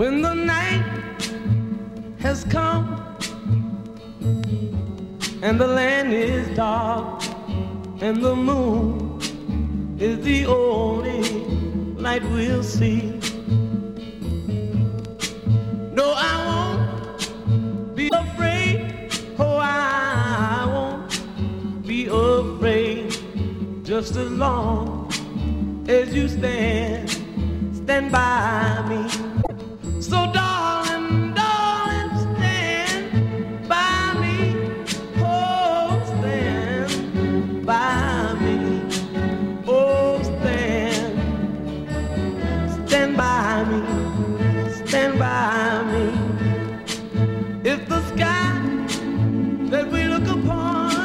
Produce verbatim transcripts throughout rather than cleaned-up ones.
When the night has come and the land is dark and the moon is the only light we'll see. No, I won't be afraid. Oh, I won't be afraid. Just as long as you stand, stand by me. So darling, darling, stand by me. Oh, stand by me. Oh, stand, stand by me. Stand by me. If the sky that we look upon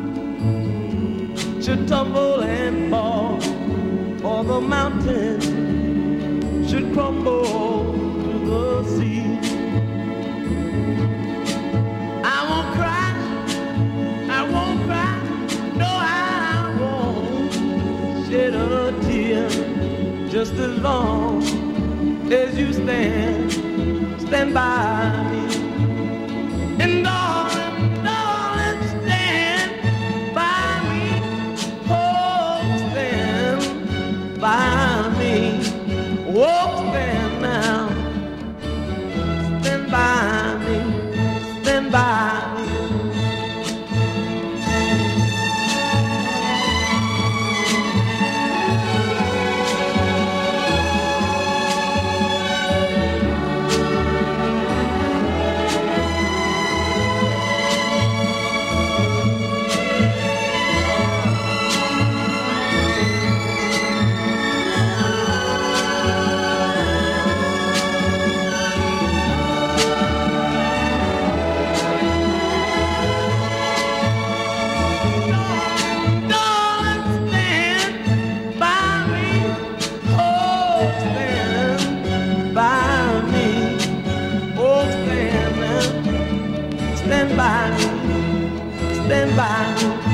should tumble and fall, or the mountain should crumble to the sea, I won't cry, I won't cry, no, I won't shed a tear. Just as long as you stand, stand by me. And darling, darling, stand by me. Oh, stand by me. Oh, stand now. Stand by me. Stand by me. Stand by me, stand by me.